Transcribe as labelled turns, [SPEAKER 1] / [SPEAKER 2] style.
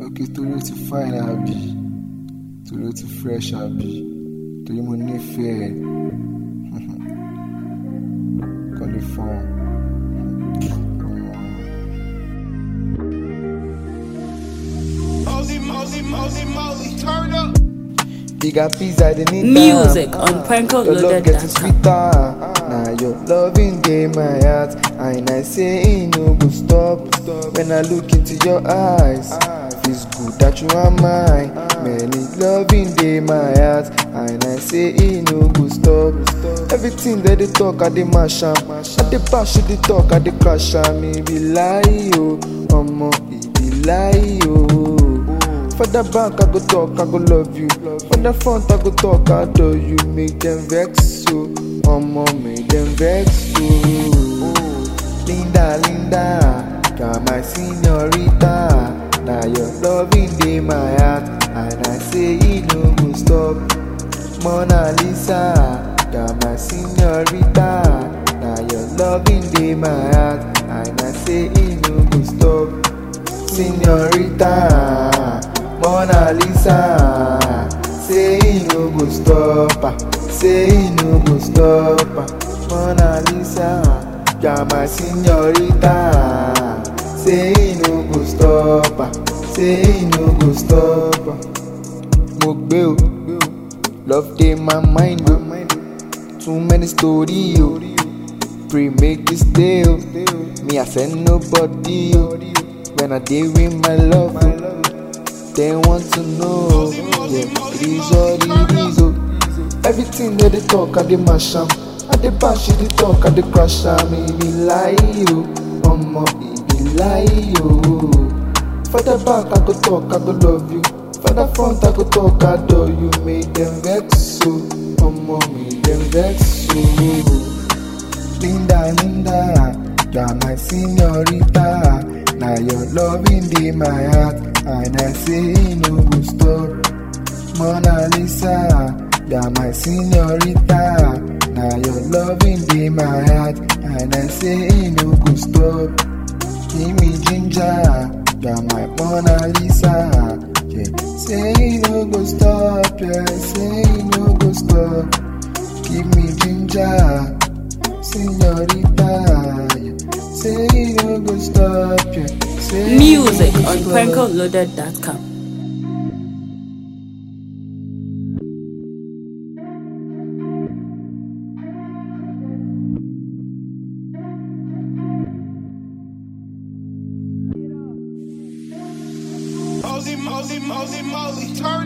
[SPEAKER 1] Okay, torí ó ti fine àbí, torí ó ti fresh àbí, torí mo nífẹ̀ẹ́ kọ́ lè fọ́n. Mosey, turn up. Bigger pizza than it.
[SPEAKER 2] Music on PrankoLoaded.com.
[SPEAKER 1] Sweeter. Now your loving game my heart, and I say it no go stop. When I look into your eyes, feels good that you are mine. Many loving day my heart, and I say it no go stop. Everything that they talk, I dey mash am. I dey bash, they talk, I dey crash am. Me be lie, oh, it be lie, oh. For the bank I go talk, I go love you. For the front I go talk, I adore you. Make them vex so, make them vex so. Linda, you're my señorita. Now your loving day my heart, and I say it no go stop. Mona Lisa, you're my señorita. Now your loving day my heart, and I say it no go stop. Señorita, Mona Lisa, say it no go stop, say it no go stop. Mona Lisa, you're my señorita, say it no go stop, say it no go stop. Mogbe, love dey my mind, too many stories, pray make this deal. Me I send nobody, when I deal with my love. They want to know, yeah, it is what it is, oh. Everything that they talk, I dey mash am. I dey bash, they talk, I dey crash am. It be lie, oh, it be lie, oh. For the back, I go talk, I go love you. For the front, I go talk, I adore you. Make them vex so, make them vex so. Linda, you're my señorita. Now your loving dey my heart, and I say it no go stop. Mona Lisa, you're my señorita. Now your loving dey my heart, and I say it no go stop. Give me ginger, you're my Mona Lisa. Yeah, say it no go stop, yeah, say it no go stop. Give me ginger, señorita. Yeah, say it no go stop, yeah.
[SPEAKER 2] Music on PrankoLoaded.com.
[SPEAKER 3] Mosey, turn